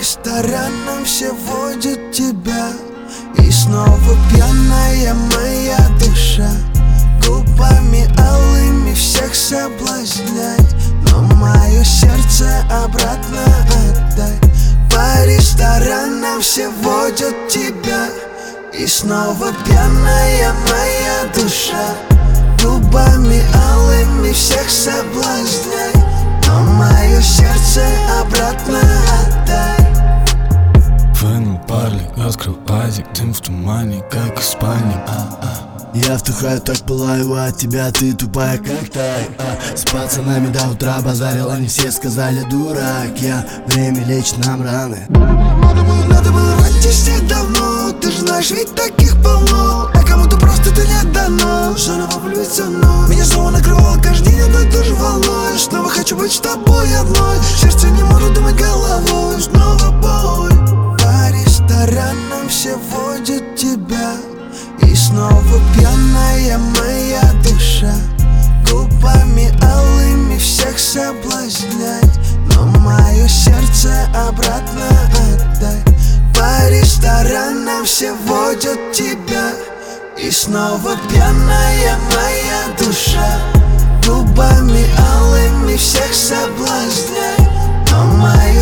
ресторанам все водят тебя, и снова пьяная моя душа. Губами алыми всех соблазняй, но мое сердце обратно отдай. По ресторанам все водят тебя, и снова пьяная моя душа. Губами алыми всех соблазняй, но мое сердце обратно отдай. Фэн парли, открыл азик, дым в тумане, как из спальни. Я вдыхаю, так пылаю от тебя, ты тупая как тай. С пацанами до утра базарил, они все сказали дурак. Время лечит нам раны. Надо было врать тебе давно, ты же знаешь, ведь таких полно. А кому-то просто это не дано. Заново влюбиться вновь. Меня снова накрывало каждый день одной и той же волной. Снова хочу быть с тобой одной. Сердце не может думать головой. Снова боль. По ресторанам все водят тебя, и снова пьяная моя душа. Губами алыми всех соблазняй, но мое сердце обратно отдай. По ресторанам все водят тебя, и снова пьяная моя душа. Губами алыми всех соблазняй, но мое